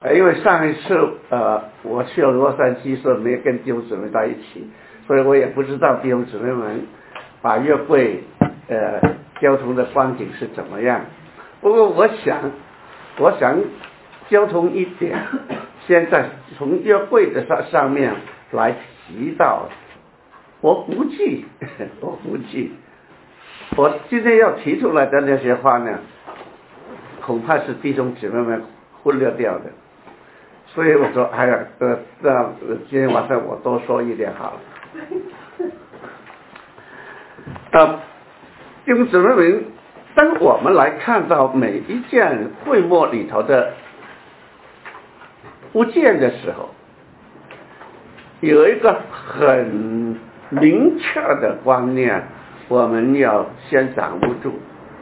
因为上一次我去了洛杉矶时没有跟弟兄姊妹在一起，所以我也不知道弟兄姊妹们把约柜交通的光景是怎么样。不过我想交通一点，现在从约柜的上面来提到，我估计我今天要提出来的那些话呢，恐怕是弟兄姊妹们忽略掉的。所以我说，今天晚上我多说一点好了。弟兄姊妹们，当我们来看到每一件会幕里头的物件的时候，有一个很明确的观念，我们要先掌握住。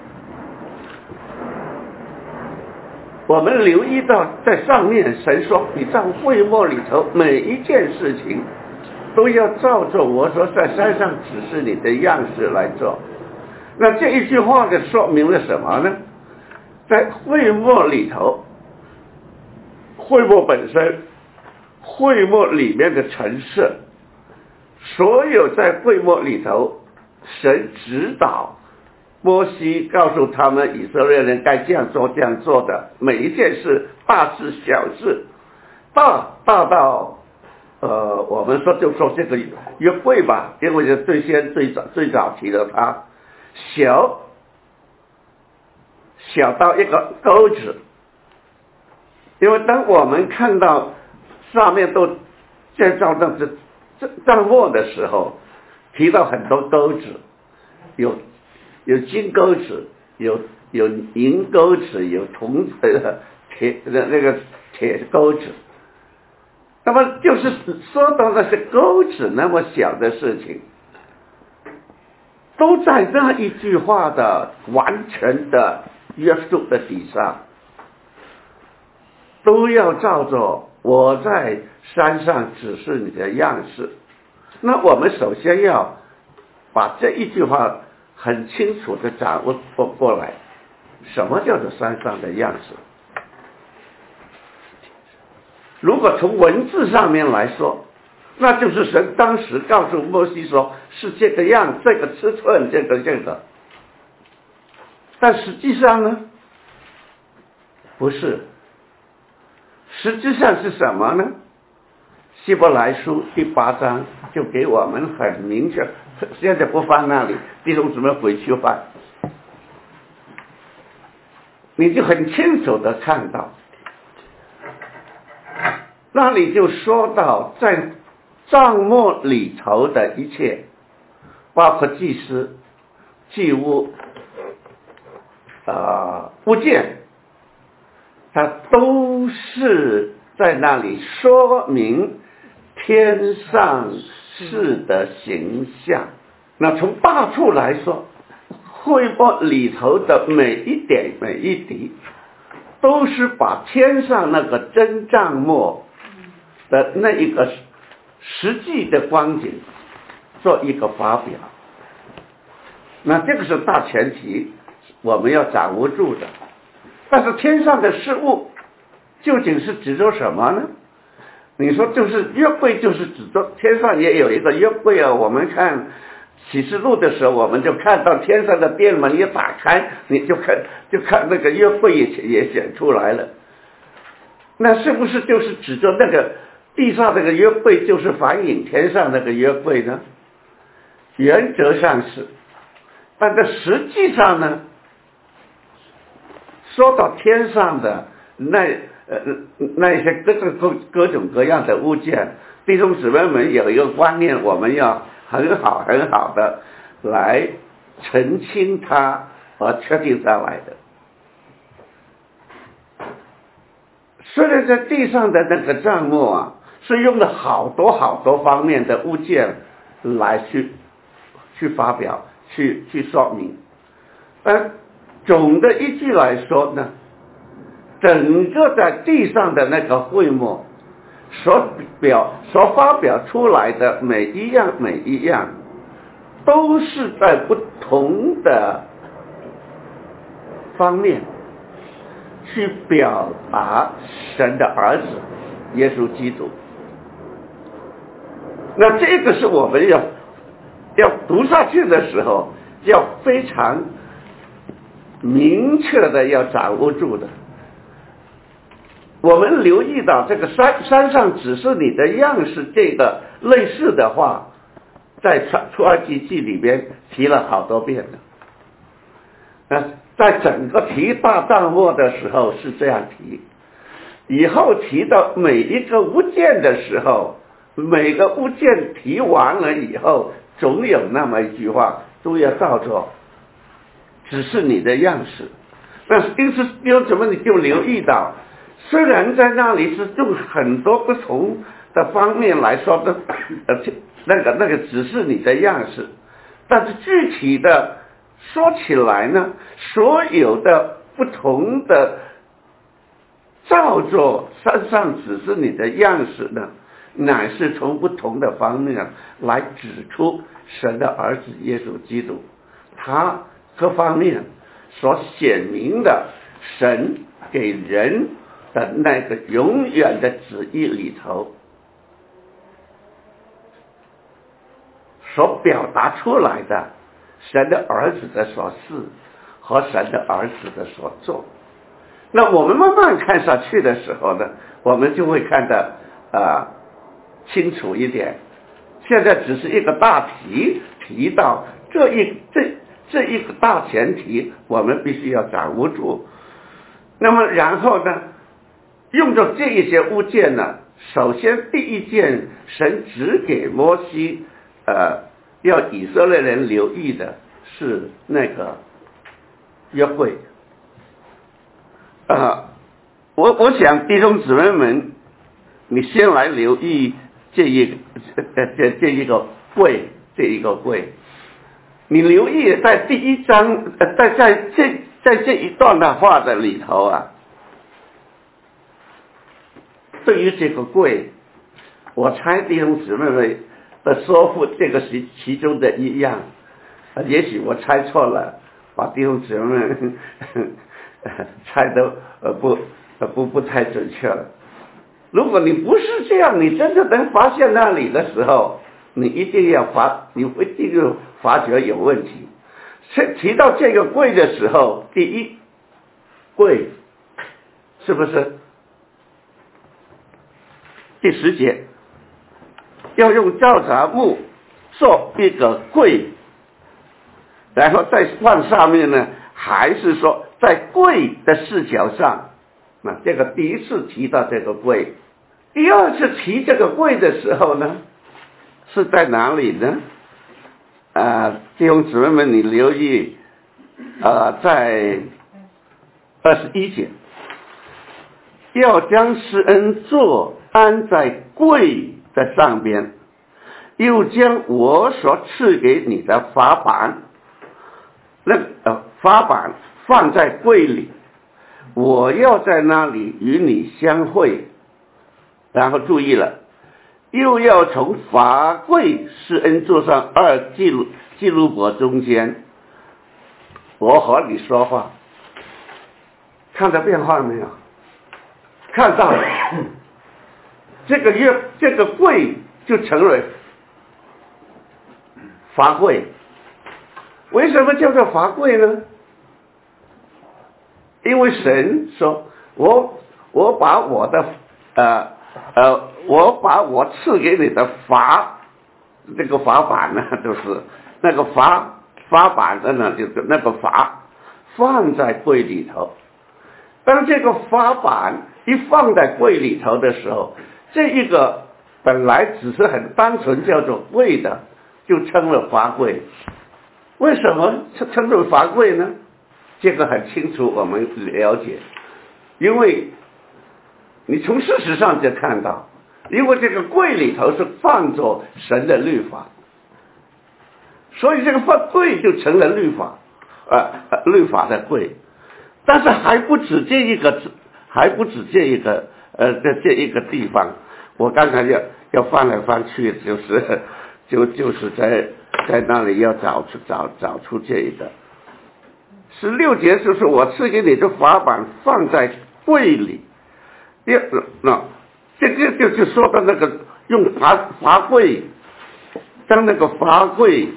我们留意到在上面神说，你在会幕里头每一件事情都要照着我所在山上指示你的样式来做。那这一句话就说明了什么呢？在会幕里头，会幕本身，会幕里面的陈设，所有在会幕里头神指导摩西告诉他们以色列人该这样做这样做的每一件事，大事小事，大到我们就说这个约柜吧，因为最早提了它，小到一个钩子，因为当我们看到上面都建造的帐幕的时候，提到很多钩子，有金钩子，有银钩子，有铁钩子。那么就是说到那些钩子那么小的事情，都在那一句话的完全的约束的底下，都要照着我在山上指示你的样式。那我们首先要把这一句话很清楚的掌握过来，什么叫做山上的样式？如果从文字上面来说，那就是神当时告诉摩西说是这个样，这个尺寸，这个。但实际上呢，不是。实际上是什么呢？希伯来书第8章就给我们很明确，现在不放那里，弟兄姊妹回去放，你就很清楚的看到，那里就说到在帐幕里头的一切，包括祭司、祭物、物件，它都是在那里说明天上事的形象。那从大处来说，会幕里头的每一点每一滴，都是把天上那个真帐幕的那一个实际的光景做一个发表。那这个是大前提，我们要掌握住的。但是天上的事物究竟是指着什么呢？你说就是约柜，就是指着天上也有一个约柜啊。我们看启示录的时候，我们就看到天上的殿门一打开，你就看那个约柜也显出来了。那是不是就是指着那个地上那个约柜就是反映天上那个约柜呢？原则上是，但在实际上呢，说到天上的那一些各种各样的物件，弟兄姊妹们有一个观念，我们要很好的来澄清它而确定下来的。虽然在地上的那个帐幕啊，是用了好多方面的物件来去发表去说明，而总的一句来说呢，整个在地上的那个会幕所发表出来的每一样都是在不同的方面去表达神的儿子耶稣基督。那这个是我们要读下去的时候要非常明确的要掌握住的。我们留意到这个山上只是你的样式，这个类似的话在出埃及记里边提了好多遍的。在整个提大帐幕的时候是这样提，以后提到每一个物件的时候，每个物件提完了以后，总有那么一句话都要照做，只是你的样式。那因此有什么你就留意到，虽然在那里是用很多不同的方面来说的，那个只是你的样式，但是具体的说起来呢，所有的不同的照做山上只是你的样式呢，乃是从不同的方面来指出神的儿子耶稣基督，他各方面所显明的神给人的那个永远的旨意里头所表达出来的神的儿子的所事和神的儿子的所做。那我们慢慢看下去的时候呢，我们就会看得清楚一点。现在只是一个大题，提到这一个大前提，我们必须要掌握住。那么然后呢，用着这一些物件呢，首先第一件神只给摩西要以色列人留意的是那个约会。我想弟兄姊妹们，你先来留意这一个柜，这一个柜。你留意在第一章，在这一段的话的里头啊，对于这个柜，我猜弟兄姊妹们的说服这个是其中的一样，也许我猜错了，把弟兄姊妹们猜得不太准确了。如果你不是这样，你真的能发现那里的时候，你一定会发觉有问题。提到这个柜的时候，第一，柜是不是第10节要用皂荚木做一个柜，然后再放上面呢，还是说在柜的视角上？那这个第一次提到这个柜，第二次提这个柜的时候呢，是在哪里呢？弟兄姊妹们，你留意在21节，要将施恩座安在柜的上边，又将我所赐给你的法版，法版放在柜里，我要在那里与你相会。然后注意了，又要从法柜施恩座上2基路伯中间，我和你说话。看到变化没有？看到了。这个柜就成了法柜。为什么叫做法柜呢？因为神说我把我的我把我赐给你的这个法版呢，就是那个法版的呢，就是那个法放在柜里头。当这个法版一放在柜里头的时候，这一个本来只是很单纯叫做柜的，就称了法柜。为什么称作法柜呢？这个很清楚，我们了解，因为你从事实上就看到，因为这个柜里头是放着神的律法，所以这个柜就成了律法的柜。但是还不止这一个这一个地方。我刚才要翻来翻去，就是在那里要找出这一个。 16节就是我赐给你的法版放在柜里。这个就说到那个用法柜，将那个法柜，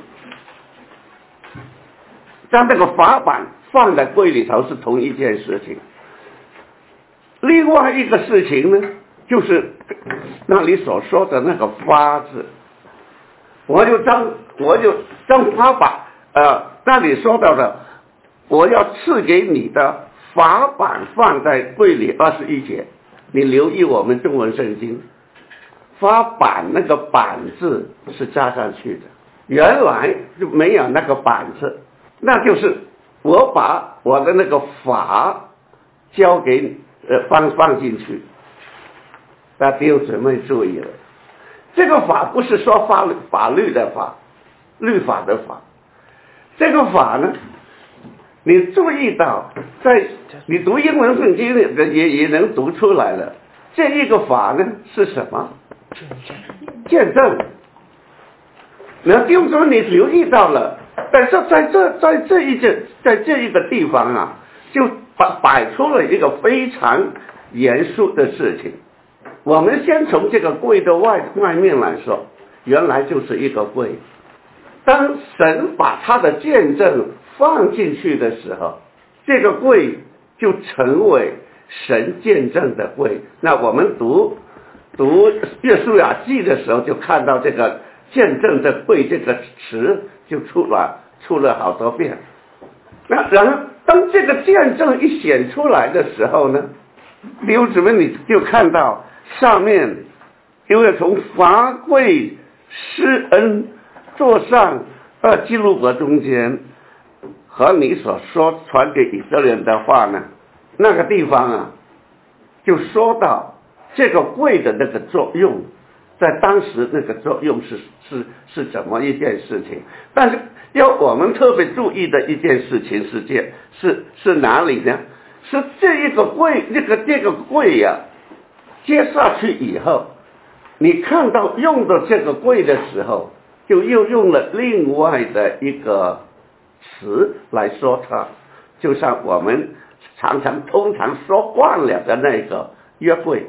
将那个法版放在柜里头是同一件事情。另外一个事情呢，就是那里所说的那个法字，我就将法版那里说到的，我要赐给你的法版放在柜里21节。你留意我们中文圣经，法版那个版字是加上去的，原来就没有那个版字，那就是我把我的那个法交给你放进去。那弟兄姊妹注意了，这个法不是说法律的法，律法的法，这个法呢，你注意到在你读英文圣经也能读出来了。这一个法呢是什么？见证。那弟兄姊妹你留意到了，但是在这一个地方啊，就摆出了一个非常严肃的事情。我们先从这个柜的外面来说，原来就是一个柜。当神把他的见证放进去的时候，这个柜就成为神见证的柜。那我们读约书亚记的时候，就看到这个见证的柜这个词就出了好多遍。那然后当这个见证一显出来的时候呢，弟兄姊妹你就看到上面因为从法柜施恩座上基路伯中间和你所说传给以色列人的话呢，那个地方啊就说到这个柜的那个作用，在当时那个作用是怎么一件事情。但是要我们特别注意的一件事情是哪里呢？是这一个柜，这个柜呀接下去以后，你看到用的这个柜的时候，就又用了另外的一个词来说它，就像我们通常说惯了的那个约柜。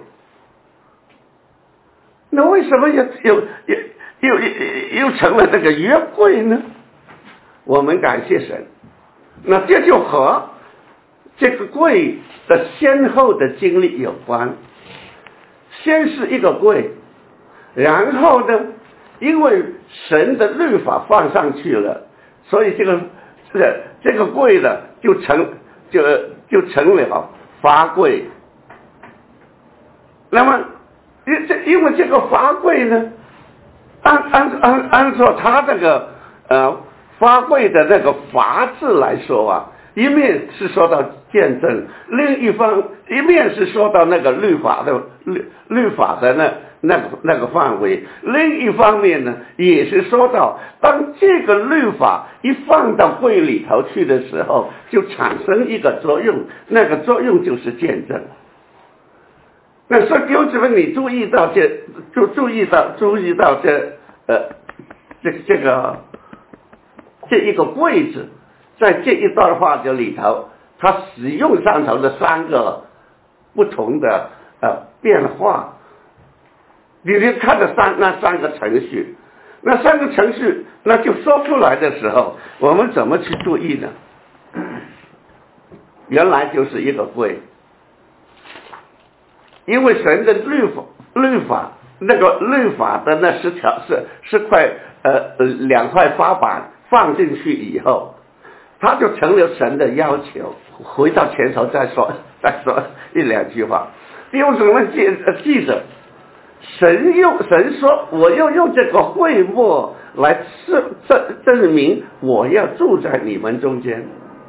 那为什么又成了这个约柜呢？我们感谢神。那这就和这个柜的先后的经历有关。先是一个柜，然后呢，因为神的律法放上去了，所以这个柜呢就成了法柜。那么因为这个法柜呢，按照他这个法柜的那个法字来说啊，一面是说到见证，另一面是说到那个律法的那个范围，另一方面呢，也是说到当这个律法一放到柜里头去的时候，就产生一个作用，那个作用就是见证。那所以弟兄姊妹，你注意到这一个柜子，在这一段话的里头，它使用上头的3个不同的变化。你看的那3个程序，那3个程序，那就说出来的时候，我们怎么去注意呢？原来就是一个柜。因为神的律法那个律法的那10条是2块法版放进去以后，它就成了神的要求。回到前头再说1-2句话。弟兄姊妹记着，神说我要用这个会幕来证明我要住在你们中间。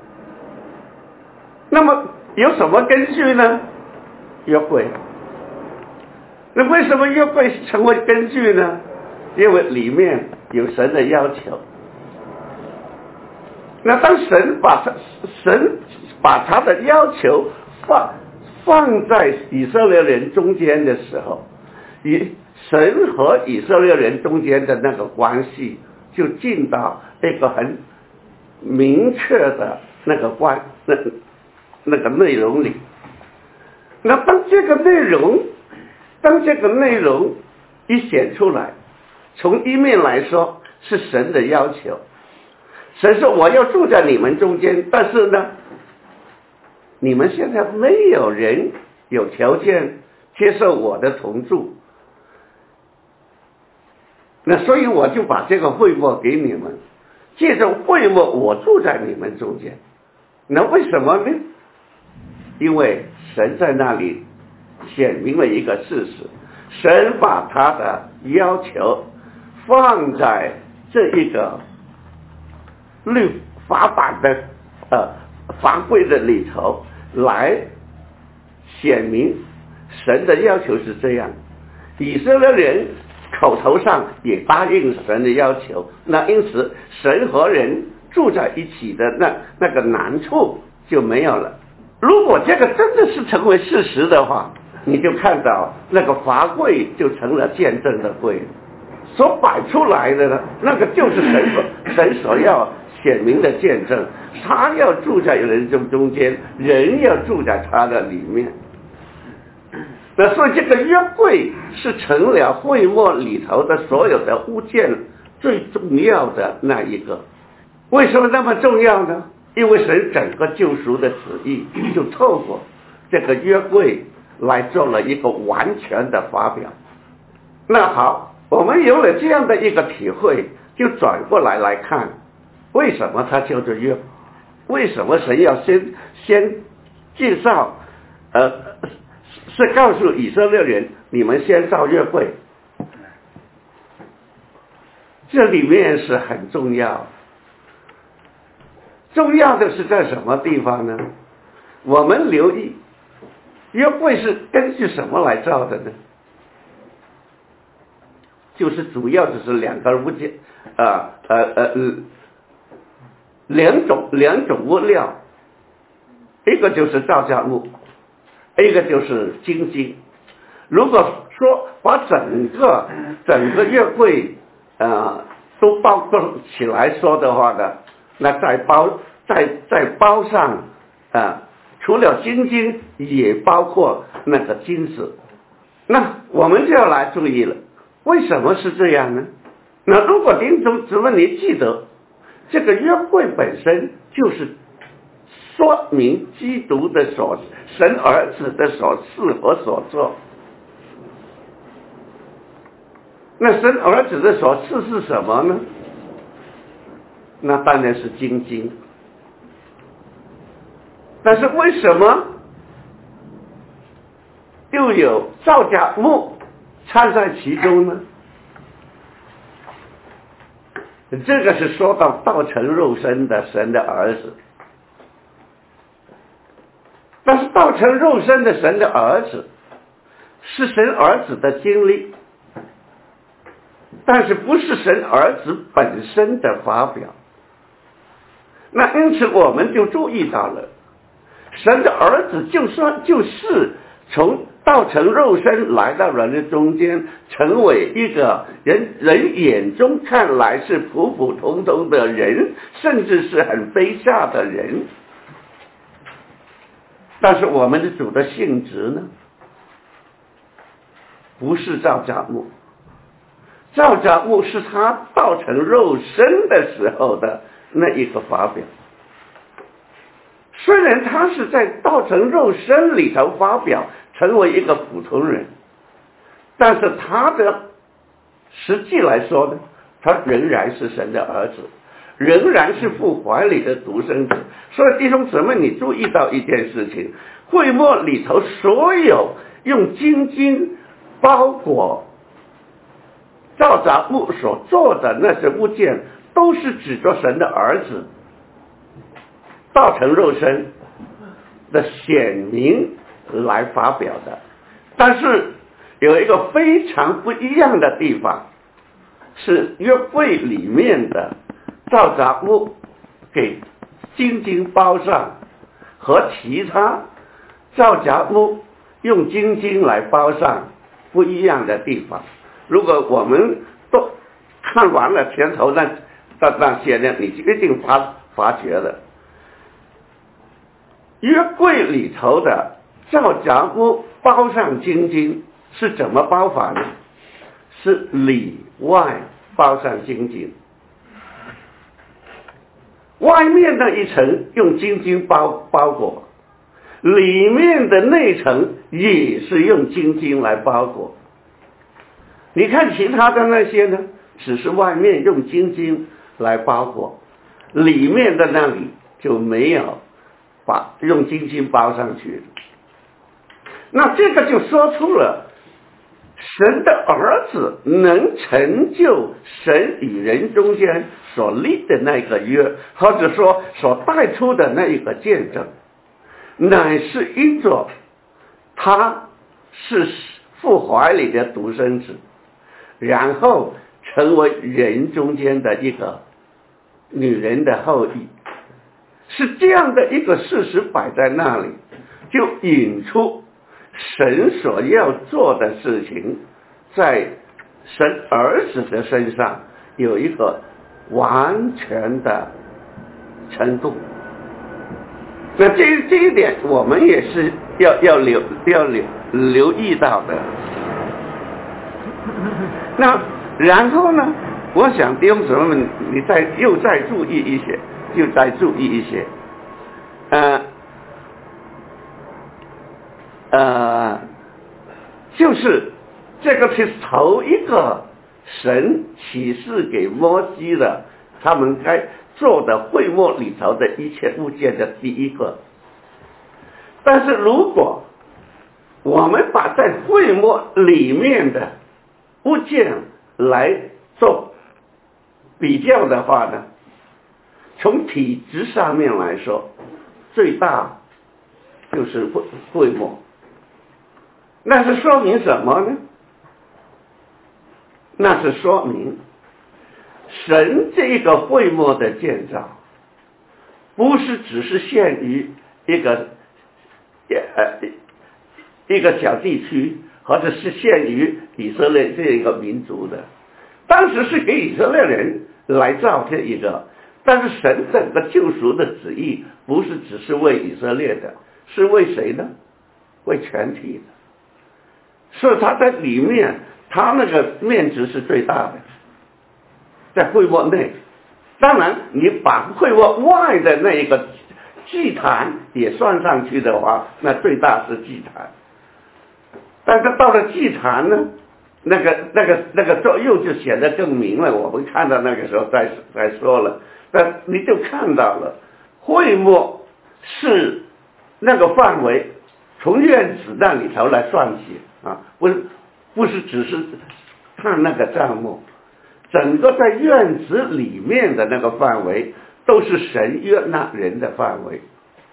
那么有什么根据呢？约柜。那为什么约柜成为根据呢？因为里面有神的要求。那当神把他的要求放在以色列人中间的时候，神和以色列人中间的那个关系就进到一个很明确的那个内容里。那当这个内容一显出来，从一面来说是神的要求，神说我要住在你们中间，但是呢，你们现在没有人有条件接受我的同住，那所以我就把这个会幕给你们，借着会幕我住在你们中间。那为什么呢？因为神在那里显明了一个事实，神把他的要求放在这一个律法版的法规的里头来显明神的要求是这样。以色列人口头上也答应神的要求，那因此神和人住在一起的那个难处就没有了。如果这个真的是成为事实的话，你就看到那个法柜就成了见证的柜，所摆出来的呢，那个就是神所要显明的见证，他要住在人中间，人要住在他的里面。那所以这个约柜是成了会幕里头的所有的物件最重要的那一个。为什么那么重要呢？因为神整个救赎的旨意就透过这个约柜来做了一个完全的发表。那好，我们有了这样的一个体会，就转过来看，为什么它叫做约？为什么神要先介绍是告诉以色列人，你们先造约柜？这里面是很重要。重要的是在什么地方呢？我们留意，约柜是根据什么来造的呢？就是主要就是两个物件，两种物料，一个就是皂荚木，一个就是金金。如果说把整个约柜都包括起来说的话呢，那在包上除了金金也包括那个金子。那我们就要来注意了，为什么是这样呢？那如果弟兄姊妹你记得，这个约柜本身就是说明基督的神儿子的所事和所做。那神儿子的所事是什么呢？那当然是金金。但是为什么又有皂荚木掺在其中呢？这个是说到道成肉身的神的儿子。但是道成肉身的神的儿子是神儿子的经历，但是不是神儿子本身的发表。那因此我们就注意到了，神的儿子就是从道成肉身来到人的中间，成为一个人眼中看来是普普通通的人，甚至是很卑下的人。但是我们的主的性质呢，不是皂荚木，皂荚木是他道成肉身的时候的那一个发表。虽然他是在道成肉身里头发表，成为一个普通人，但是他的实际来说呢，他仍然是神的儿子，仍然是父怀里的独生子。所以弟兄姊妹，你注意到一件事情，会幕里头所有用金金包裹皂荚木所做的那些物件，都是指着神的儿子道成肉身的显明来发表的。但是有一个非常不一样的地方，是约柜里面的皂荚木给金金包上，和其他皂荚木用金金来包上不一样的地方。如果我们都看完了前头那些呢，你就一定发觉了， 约柜里头的皂荚木包上金金是怎么包法呢？是里外包上金金，外面那一层用金金包裹，里面的内层也是用金金来包裹。你看其他的那些呢，只是外面用金金来包裹，里面的那里就没有把用金金包上去。那这个就说出了神的儿子能成就神与人中间所立的那个约，或者说所带出的那一个见证，乃是因着他是父怀里的独生子，然后成为人中间的一个女人的后裔，是这样的一个事实摆在那里，就引出神所要做的事情在神儿子的身上有一个完全的程度。那这一点我们也是要留意到的。那然后呢，我想弟兄姊妹们，你再注意一些，就是这个是头一个神启示给摩西的，他们该做的会幕里头的一切物件的第一个。但是如果我们把在会幕里面的物件来做比较的话呢，从体积上面来说，最大就是会幕。那是说明什么呢？那是说明神这个会幕的建造不是只是限于一个小地区，或者是限于以色列这一个民族的。当时是给以色列人来造这一个，但是神整个救赎的旨意不是只是为以色列的，是为谁呢？为全体的。所以他在里面，他那个面值是最大的，在会幕内。当然你把会幕外的那一个祭坛也算上去的话，那最大是祭坛。但是到了祭坛呢，那个作用就显得更明了。我们看到那个时候再说了，但你就看到了会幕是那个范围，从院子那里头来算起啊，不是只是看那个帐幕，整个在院子里面的那个范围都是神悦纳人的范围。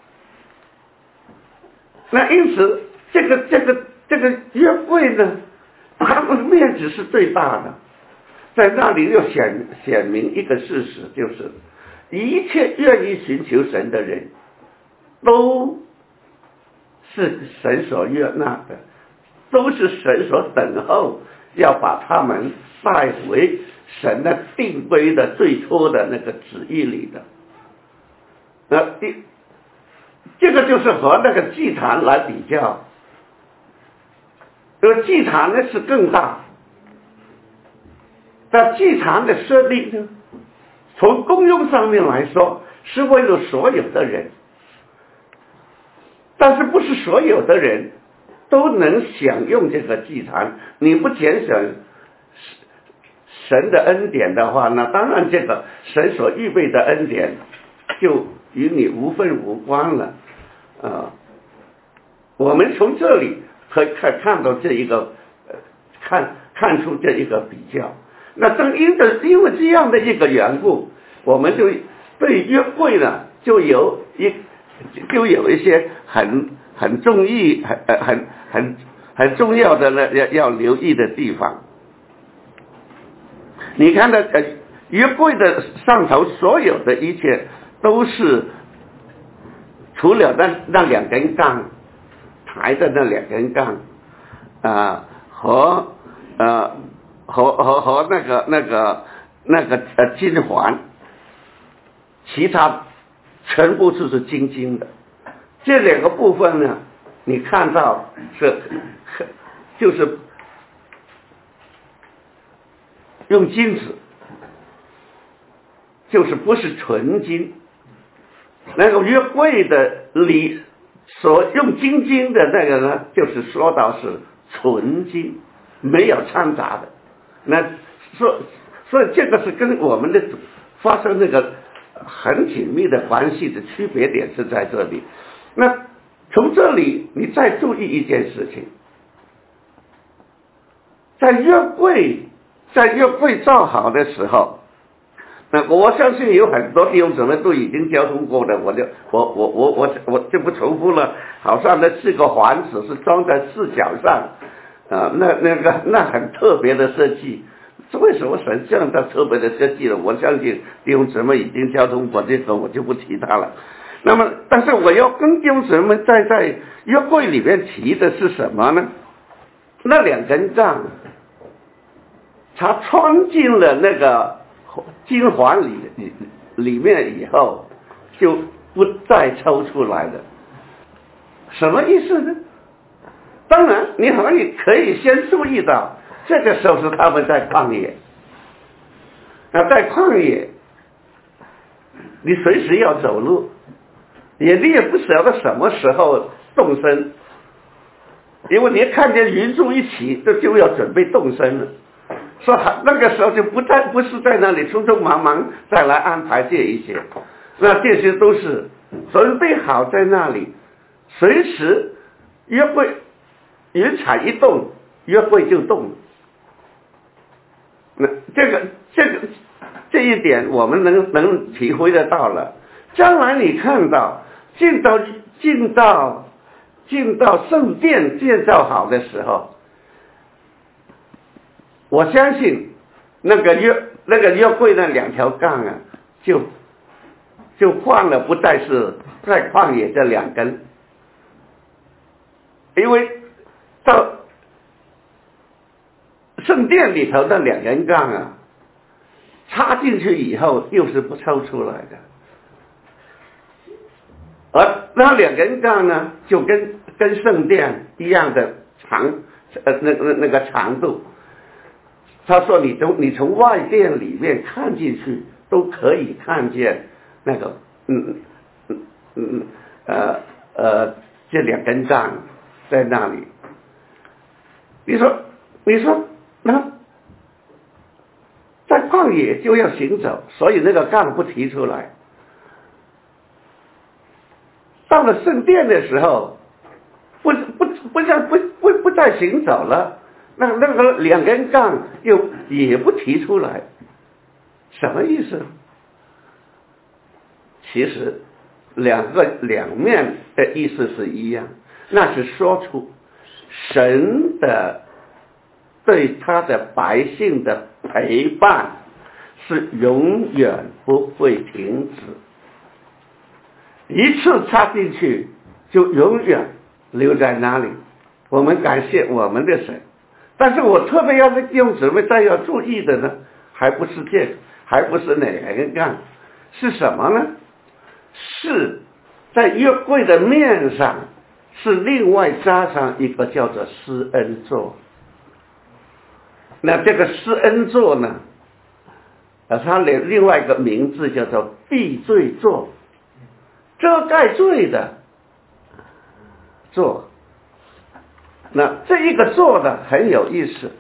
那因此这个约柜呢，它的面积是最大的，在那里又显明一个事实，就是一切愿意寻求神的人都是神所悦纳的，都是神所等候要把他们带回神的定规的最初的那个旨意里的。这个就是和那个祭坛来比较，祭坛呢是更大，但祭坛的设立呢，从功用上面来说是为了所有的人，但是不是所有的人都能享用这个祭坛。你不拣选神的恩典的话，那当然这个神所预备的恩典就与你无分无关了。我们从这里可以看到这一个看出这一个比较。那正因为这样的一个缘故，我们就对约柜呢就有一些很重要的呢要留意的地方。你看到约柜的上头所有的一切都是除了那两根杠抬的那两根杠和那个金环，其他全部就是金的， 这两个部分呢，你看到就是用金子，就是不是纯金。那个约柜的里所用金的那个呢，就是说到是纯金，没有掺杂的。那所以这个是跟我们的发生那个很紧密的关系的区别点是在这里。那从这里你再注意一件事情，在约柜造好的时候，那我相信有很多弟兄姊妹都已经交通过的，我就不重复了。好像那4个环子是装在4角上，那很特别的设计。为什么神这样的特别的设计了？我相信弟兄姊妹已经交通过这个，我就不提它了。那么，但是我要跟弟兄姊妹在约柜里面提的是什么呢？那2根杖，它穿进了那个金环里面以后，就不再抽出来了。什么意思呢？当然，你可以先注意到，这个时候是他们在旷野。那在旷野，你随时要走路，你也不晓得什么时候动身，因为你看见云柱一起，就要准备动身了。说那个时候就不是在那里匆匆忙忙再来安排这一些，那这些都是准备好在那里，随时约柜云彩一动，约柜就动了。那这一点我们能体会得到了。将来你看到进到圣殿建造好的时候，我相信那个约柜那2条杠啊，就换了，不再是在旷野这2根，因为到圣殿里头那2根杠啊，插进去以后又是不抽出来的，而那2根杠呢，就跟圣殿一样的长，那个长度。他说你从外殿里面看进去都可以看见那个这2根杖在那里。你说那在旷野就要行走，所以那个杠不提出来。到了圣殿的时候，不再行走了。那个2根杠也不提出来，什么意思？其实两面的意思是一样，那是说出神的对他的百姓的陪伴是永远不会停止，一次插进去就永远留在那里。我们感谢我们的神。但是我特别要弟兄姊妹再要注意的呢，还不是这个，还不是哪根杠，是什么呢？是在约柜的面上是另外加上一个叫做施恩座。那这个施恩座呢，它另外一个名字叫做避罪座，遮盖罪的座。那这一个座呢很有意思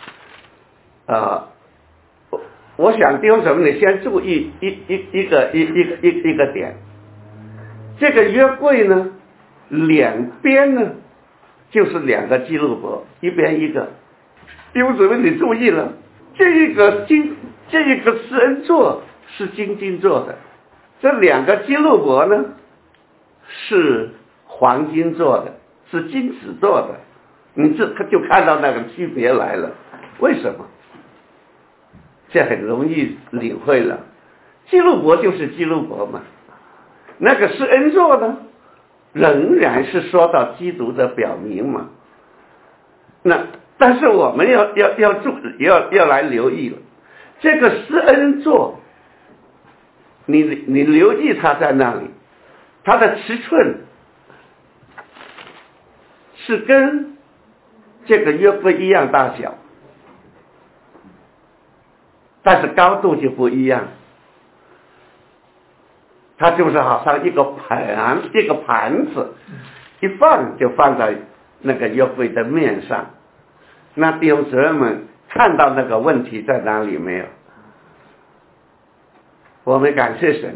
我想弟兄姊妹，你先注意一个点，这个约柜呢两边呢就是2个基路伯，一边一个。弟兄姊妹你注意了，这一个施恩座是金做的，这2个基路伯呢是黄金做的，是金子做的。你就看到那个区别来了。为什么？这很容易领会了，基路伯就是基路伯嘛。那个施恩座呢，仍然是说到基督的表明嘛。那但是我们要来留意了，这个施恩座，你留意它在那里，它的尺寸是跟这个约柜一样大小，但是高度就不一样。它就是好像一个盘子，一放就放在那个约柜的面上。那弟兄姊妹们看到那个问题在哪里没有？我们感谢神，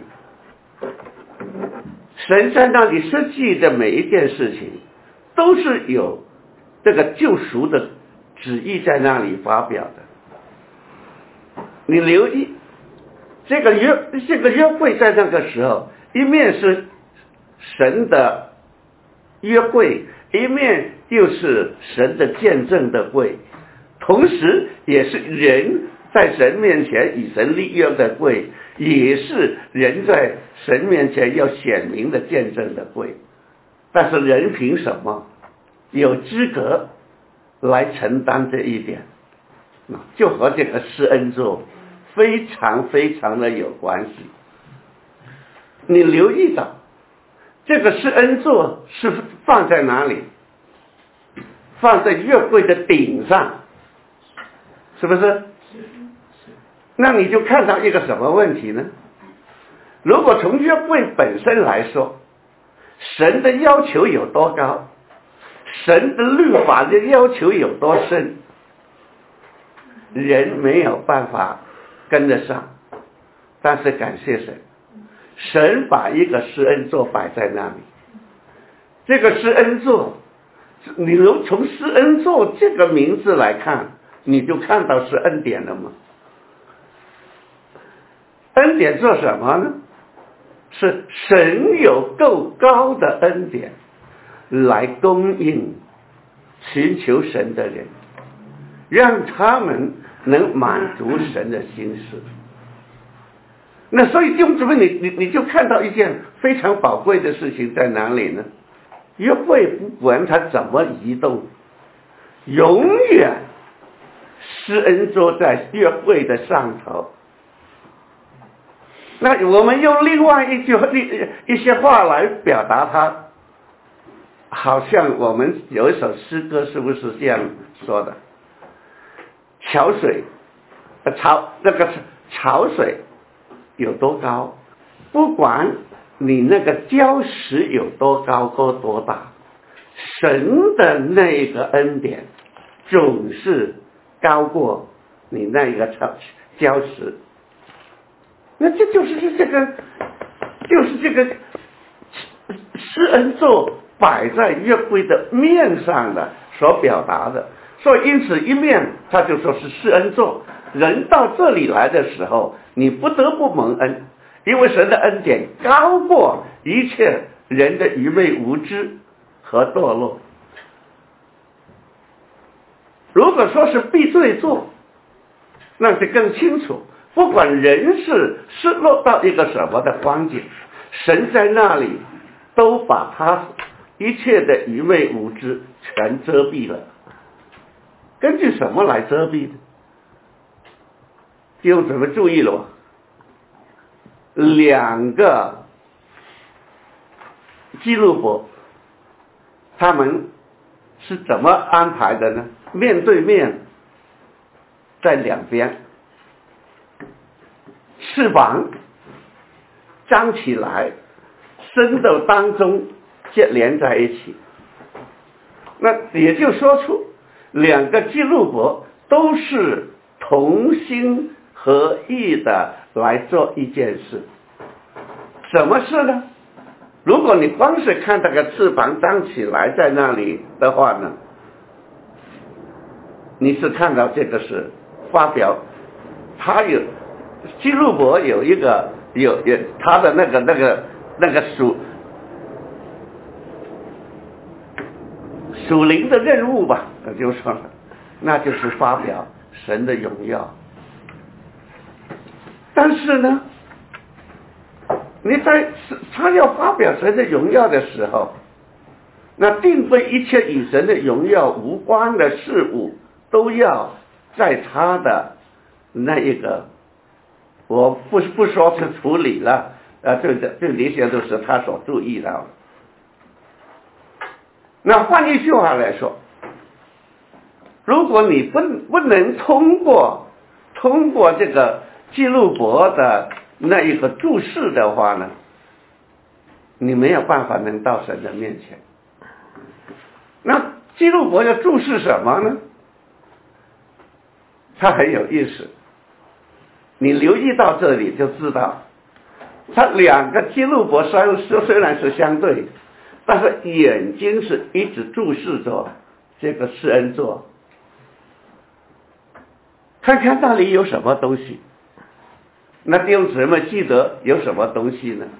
神在那里设计的每一件事情都是有这个救赎的旨意在那里发表的。你留意这个约柜在那个时候，一面是神的约柜，一面又是神的见证的柜，同时也是人在神面前与神立约的柜，也是人在神面前要显明的见证的柜。但是人凭什么有资格来承担这一点？就和这个施恩座非常非常的有关系。你留意到这个施恩座是放在哪里？放在约柜的顶上，是不是？那你就看到一个什么问题呢？如果从约柜本身来说，神的要求有多高，神的律法的要求有多深，人没有办法跟得上。但是感谢神，神把一个施恩座摆在那里。这个施恩座，你如从施恩座这个名字来看，你就看到是恩典了吗？恩典做什么呢？是神有够高的恩典来供应寻求神的人，让他们能满足神的心事。那所以弟兄姊妹，你就看到一件非常宝贵的事情在哪里呢？约柜不管它怎么移动，永远施恩座在约柜的上头。那我们用另外一些话来表达它，好像我们有一首诗歌，是不是这样说的？潮水有多高，不管你那个礁石有多高或多大，神的那个恩典总是高过你那个礁石。那这就是这个施恩座摆在约柜的面上的所表达的。所以因此一面他就说是施恩座，人到这里来的时候，你不得不蒙恩，因为神的恩典高过一切人的愚昧无知和堕落。如果说是避罪座，那就更清楚，不管人是失落到一个什么的光景，神在那里都把他一切的愚昧无知全遮蔽了。根据什么来遮蔽呢？弟兄姊妹注意了，两个基路伯他们是怎么安排的呢？面对面在两边，翅膀张起来，伸到当中接连在一起。那也就说出两个基路伯都是同心合意的来做一件事。什么事呢？如果你光是看那个翅膀张起来在那里的话呢，你是看到这个是发表，他有基路伯有一个有他的那个属灵的任务吧，就说了，那就是发表神的荣耀。但是呢，他要发表神的荣耀的时候，那并非一切与神的荣耀无关的事物都要在他的那一个，我不说是处理了，这些都是他所注意到的。 那换一句话来说，如果你不能通过这个记录簿的那一个注释的话呢，你没有办法能到神的面前。那记录簿要注释什么呢？它很有意思，你留意到这里就知道，它两个记录簿虽然是相对，但是眼睛是一直注视着这个施恩座，看看那里有什么东西。那弟兄姊妹记得有什么东西呢？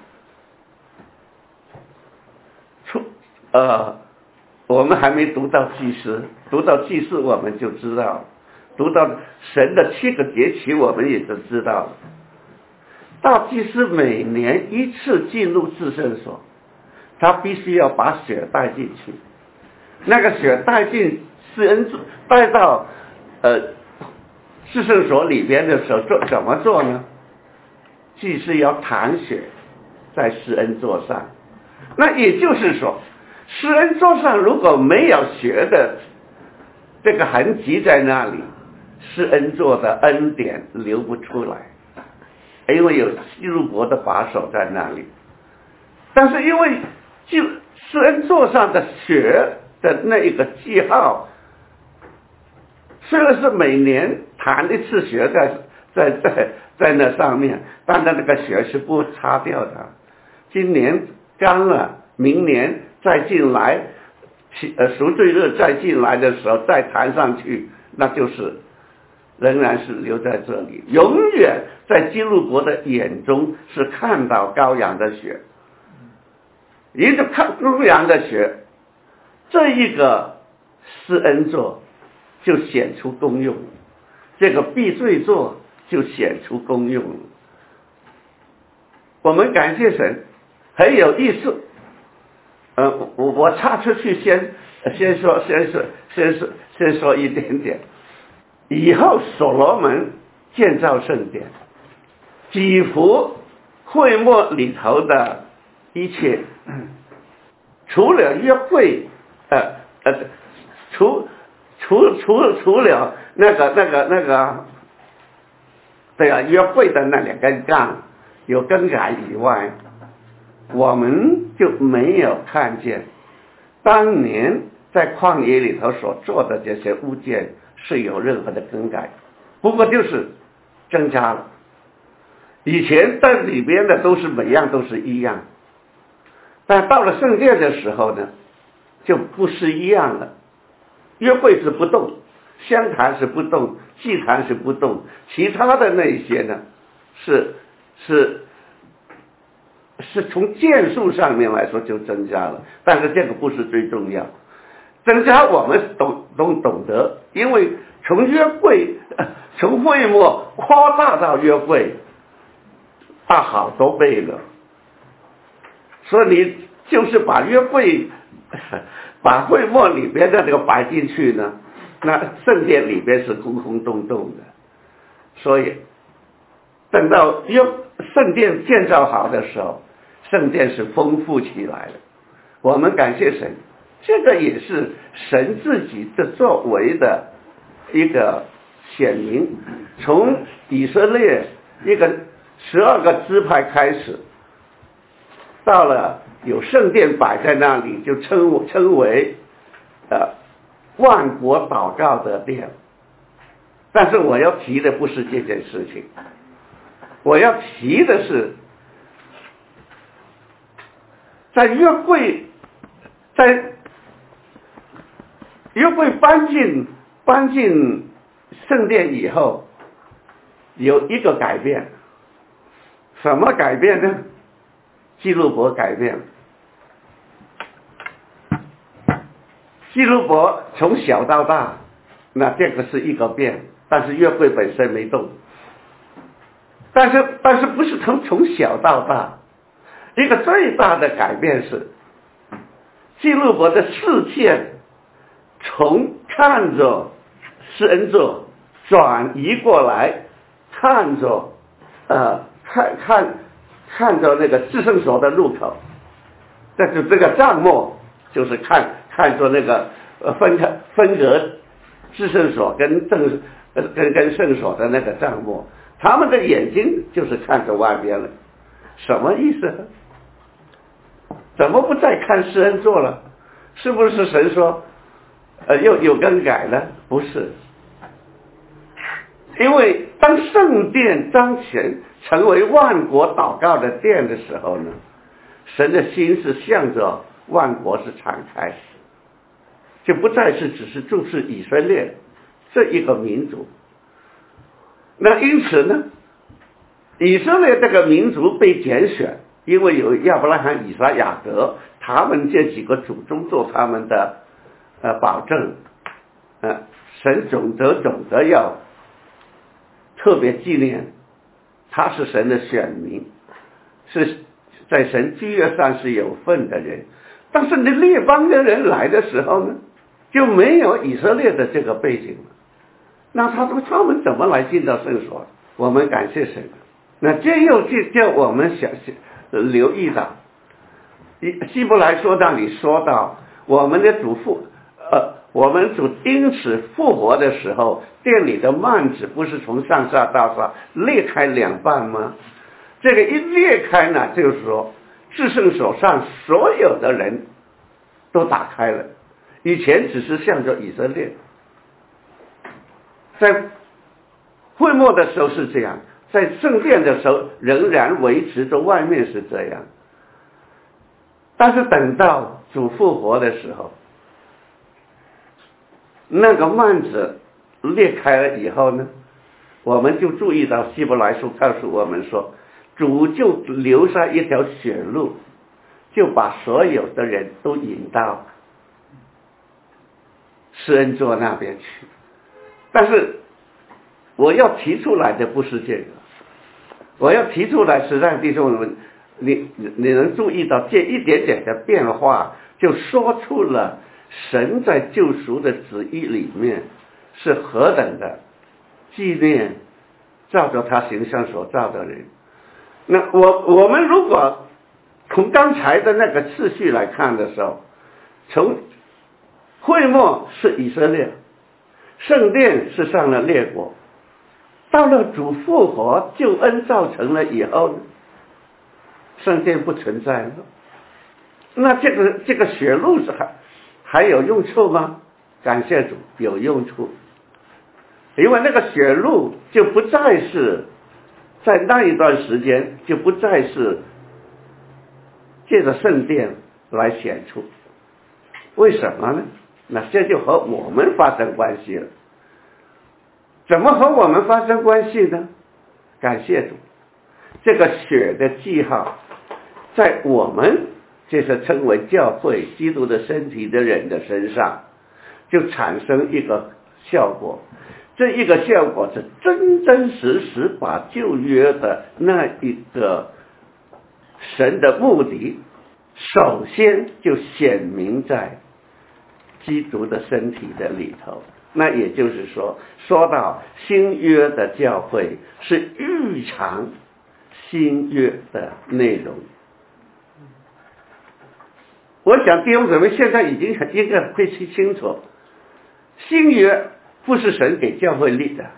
我们还没读到祭司，读到祭司我们就知道了，读到神的7个节期我们也就知道了。大祭司每年一次进入至圣所，他必须要把血带进去，那个血带进施恩座，带到至圣所里边的时候怎么做呢？祭司要弹血在施恩座上，那也就是说施恩座上如果没有血的这个痕迹在那里，施恩座的恩典流不出来，因为有记录簿的把手在那里。但是因为施恩座上的血的那一个记号，虽然是每年弹一次血在那上面，但是那个血是不擦掉的，今年干了，明年再进来，赎罪日再进来的时候再弹上去，那就是仍然是留在这里，永远在基路伯的眼中是看到羔羊的血，一直看羔羊的血，这一个施恩座就显出功用，这个避罪座就显出功用了。我们感谢神，很有意思。我插出去先说一点点。以后所罗门建造圣殿，几乎会幕里头的一切，除了约柜，除了那个对啊，约柜的那2根杠有更改以外，我们就没有看见当年在旷野里头所做的这些物件是有任何的更改，不过就是增加了。以前在里边的都是每样都是一样，但到了圣殿的时候呢，就不是一样了。约柜是不动，香坛是不动，祭坛是不动，其他的那些呢是从件数上面来说就增加了，但是这个不是最重要。增加我们懂得，因为从约柜从会幕扩大到约柜大好多倍了，所以你就是把约柜把会幕里边的这个摆进去呢，那圣殿里边是空空洞洞的，所以等到圣殿建造好的时候，圣殿是丰富起来了。我们感谢神，这个也是神自己的作为的一个显明。从以色列一个12个支派开始，到了有圣殿摆在那里，就称为万国祷告的殿。但是我要提的不是这件事情，我要提的是在约柜搬进圣殿以后，有一个改变。什么改变呢？基路伯改变。基路伯从小到大，那这个是一个变，但是约柜本身没动。但是不是从小到大，一个最大的改变是基路伯的视线从看着施恩座转移过来，看着看着那个至圣所的入口，这个帐幕就是看看作那个分隔至圣所跟圣所的那个帐幕，他们的眼睛就是看着外边了。什么意思呢？怎么不再看施恩座了？是不是神说又有更改了？不是，因为当圣殿彰显成为万国祷告的殿的时候呢，神的心是向着万国是敞开，就不再是只是注视以色列这一个民族。那因此呢，以色列这个民族被拣选，因为有亚伯拉罕、以撒、雅各，他们这几个祖宗做他们的保证，神总得要特别纪念他是神的选民，是在神居约上是有份的人。但是你列邦的人来的时候呢，就没有以色列的这个背景了。那他们怎么来进到圣所？我们感谢神。那这又叫我们留意到，希伯来说那里说到，我们的我们主因此复活的时候，殿里的幔子不是从上下到下裂开两半吗？这个一裂开呢，就是说至圣所上所有的人都打开了。以前只是向着以色列，在会幕的时候是这样，在圣殿的时候仍然维持着外面是这样，但是等到主复活的时候，那个幔子裂开了以后呢，我们就注意到希伯来书告诉我们说，主就留下一条血路，就把所有的人都引到施恩座那边去。但是我要提出来的不是这个，我要提出来是让弟兄们你能注意到这一点点的变化，就说出了神在救赎的旨意里面是何等的纪念照着他形象所造的人。那我们如果从刚才的那个次序来看的时候，从会幕是以色列，圣殿是上了列国，到了主复活救恩造成了以后呢，圣殿不存在了。那这个血路是还有用处吗？感谢主，有用处。因为那个血路就不再是在那一段时间就不再是借着圣殿来显出。为什么呢？那这就和我们发生关系了。怎么和我们发生关系呢？感谢主，这个血的记号在我们这些称为教会基督的身体的人的身上就产生一个效果。这一个效果是真真实实把旧约的那一个神的目的首先就显明在基督的身体的里头。那也就是说到新约的教会是预尝新约的内容。我想弟兄姊妹现在已经应该会清楚，新约不是神给教会立的，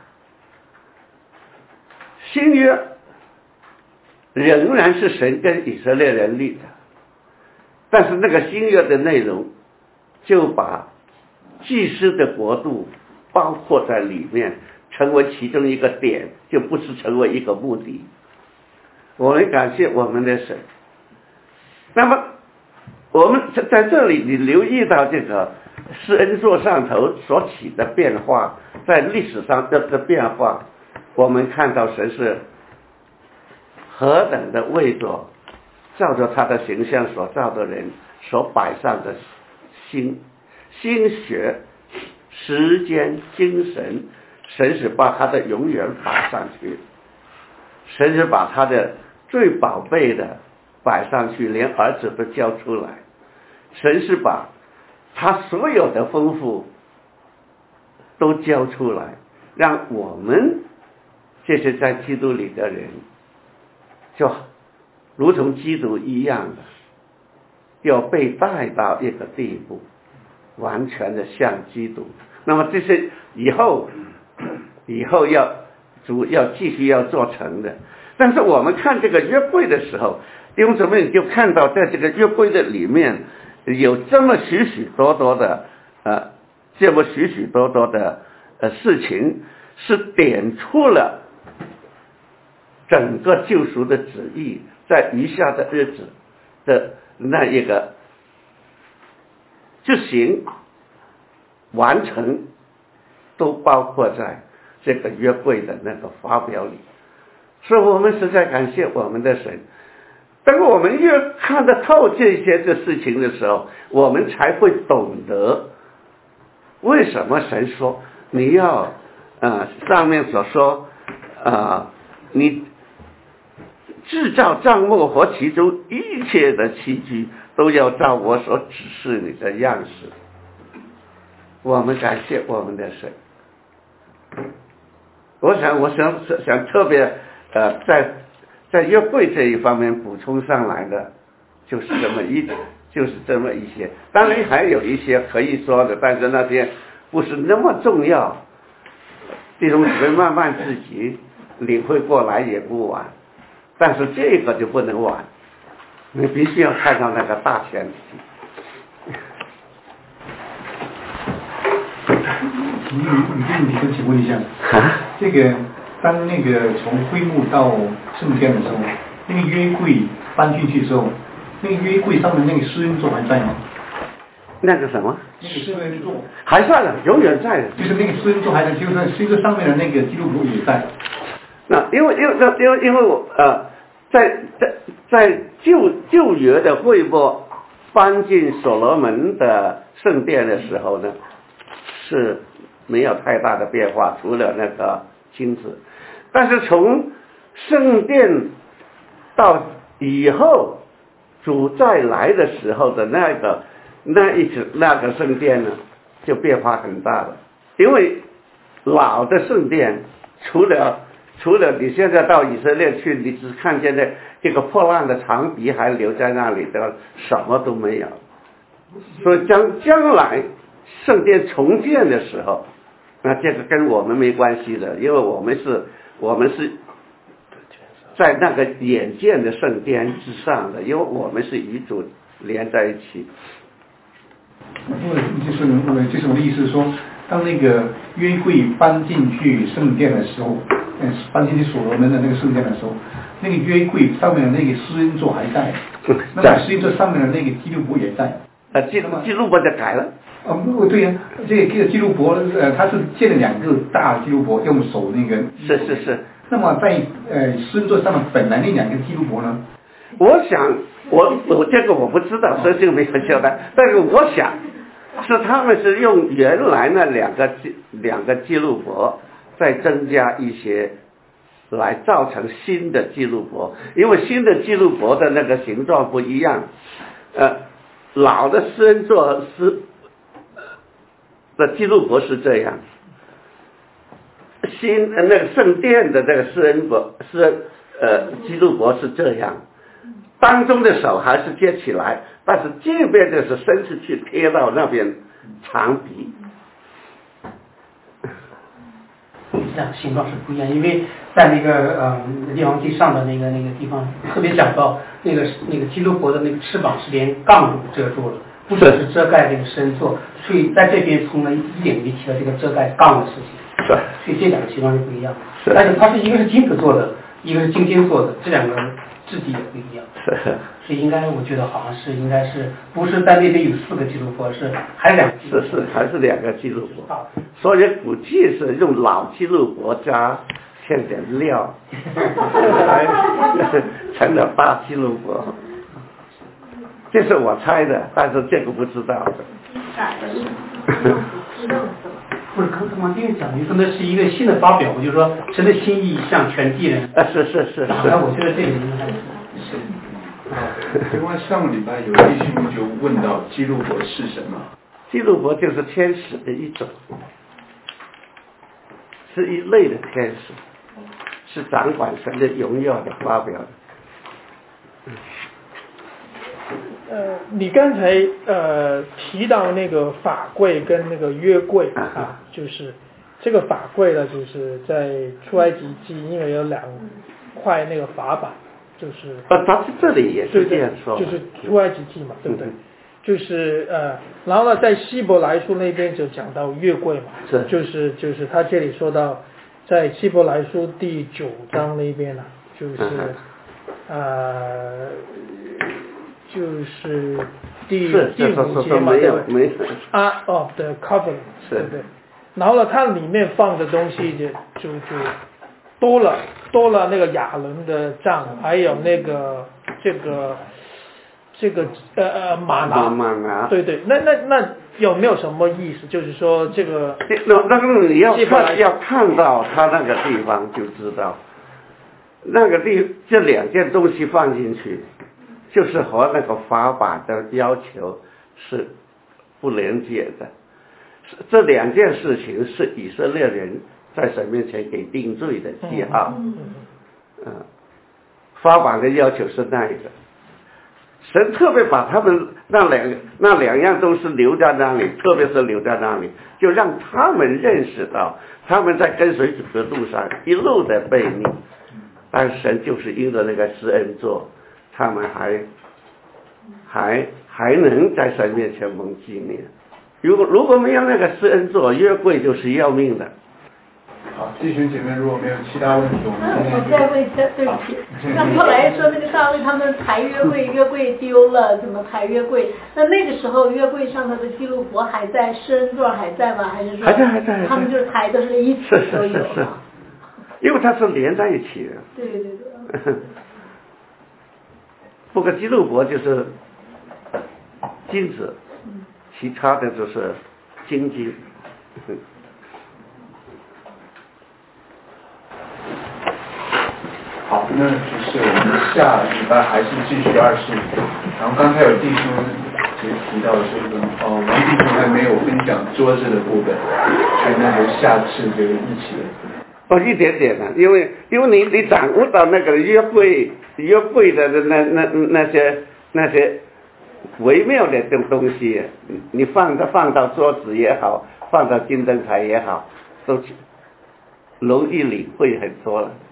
新约仍然是神跟以色列人立的，但是那个新约的内容就把祭司的国度包括在里面，成为其中一个点，就不是成为一个目的。我们感谢我们的神。那么我们在这里你留意到这个施恩座上头所起的变化，在历史上的变化，我们看到神是何等的为着照着他的形象所造的人所摆上的心血、时间、精神，神是把他的永远摆上去，神是把他的最宝贝的摆上去，连儿子都交出来，神是把他所有的丰富都交出来，让我们这些在基督里的人就如同基督一样的要被带到一个地步， 完全的像基督。那么这是以后要继续要做成的。但是我们看这个约柜的时候，弟兄姊妹就看到在这个约柜的里面有这么许许多多的事情，是点出了整个救赎的旨意在余下的日子的那一个执行完成，都包括在这个约柜的那个发表里。所以我们实在感谢我们的神。当我们越看得透这些的事情的时候，我们才会懂得为什么神说你要上面所说你制造帐幕和其中一切的器具都要照我所指示你的样式。我们感谢我们的神。我想特别在约柜这一方面补充上来的就是这么一些，当然还有一些可以说的，但是那些不是那么重要，弟兄姊妹慢慢自己领会过来也不晚，但是这个就不能晚，你必须要看到那个大前提。 你请问一下，这个当那个从会幕到圣殿的时候，那个约柜搬进去之后，那个约柜上面那个施恩座还在吗？ 那个什么？ 那个施恩座还在的，永远在的。 就是那个施恩座还在，就是施恩座上面的那个基督伯也在。 那因为我在旧约的会幕搬进所罗门的圣殿的时候呢，是没有太大的变化，除了那个金子。但是从圣殿到以后主再来的时候的那个圣殿呢，就变化很大了。因为老的圣殿除了你现在到以色列去，你只看见的这个破烂的长壁还留在那里的，什么都没有。所以将来圣殿重建的时候，那这个跟我们没关系的，因为我们是在那个眼见的圣殿之上的，因为我们是与主连在一起。 就是我的意思是说，当那个约柜搬进去圣殿的时候，搬进去所罗门的那个圣殿的时候，那个约柜上面的那个施恩座还在，那么施恩座上面的那个基督伯也在。 基路伯就改了。 对呀，这个基路伯他是建了两个大基路伯，用手那个。 是。 那么在施恩座上面本来那两个基路伯呢？ 我想我这个我不知道，所以这个没有交代。但是我想是他们是用原来那两个基路伯再增加一些，来造成新的基路伯。因为新的基路伯的那个形状不一样，老的施恩座的基路伯是这样，那个圣殿的那个基路伯是这样，当中的手还是接起来，但是这边的是伸出去贴到那边长鼻。 这样形状是不一样，因为在那个列王记上的那个地方特别讲到那个基路伯的那个翅膀是连杠骨遮住了，不只是遮盖这个身座，所以在这边从了一点就提了这个遮盖杠的事情。 是。 所以这两个形状是不一样的。但是它是一个是金子做的，一个是金尖做的，这两个质地也不一样。 是。 所以我觉得好像应该是不是在那边有4个基路伯，是还是2个基路伯？ 是还是2个基路伯。所以估计是用老基路伯加添点料，成了大基路伯。这是我猜的，但是这个不知道的。 不是刚才王丁讲的，说那是一个新的发表，我就说神的心意向全地人。 是。 那我觉得这个应该是。 另外上个礼拜有弟兄就问到基路伯是什么？ 基路伯就是天使的一种，是一类的天使，是掌管神的荣耀的发表的。 你刚才提到那个法柜跟那个约柜啊，就是这个法柜呢，就是在出埃及记，因为有2块那个法板，就是他这里也是这样说， 就是出埃及记嘛，对不对？就是然后呢，在希伯来书那边就讲到约柜嘛，就是他这里说到，在希伯来书第9章那边啊，就是就是第5节嘛，对不对？of the covenant， 对不对？然后呢，它里面放的东西就多了那个亚伦的杖，还有那个这个玛拿，对对，那有没有什么意思？就是说这个那个你要看到他那个地方就知道，那个这2件东西放进去，就是和那个法版的要求是不连接的。这2件事情是以色列人在神面前给定罪的记号。法版的要求是那一个。神特别把他们那两样东西留在那里，特别是留在那里，就让他们认识到他们在跟随主的路上一路的背逆，但神就是因着那个施恩座，他们还能在神面前蒙纪念。如果没有那个施恩座，约柜就是要命的。 好，弟兄姐妹，如果没有其他问题，我再问一下，对不起。那后来说那个大卫他们抬约柜，约柜丢了，怎么抬约柜？那个时候约柜上头的记录簿还在，施恩座还在吗？还是说还在？ 他们就是抬的是一起都有？ 是，因为它是连在一起的。 对。 不过记录簿就是金子，其他的就是金。 好，那就是我们下礼拜还是继续25。然后刚才有弟兄提到这个王弟兄还没有分享桌子的部分，所以那就下次就一起。 一点点的，因为你掌握到那个约柜的那些微妙的东西，你放到桌子也好，放到金灯台也好，都容易领会很多了。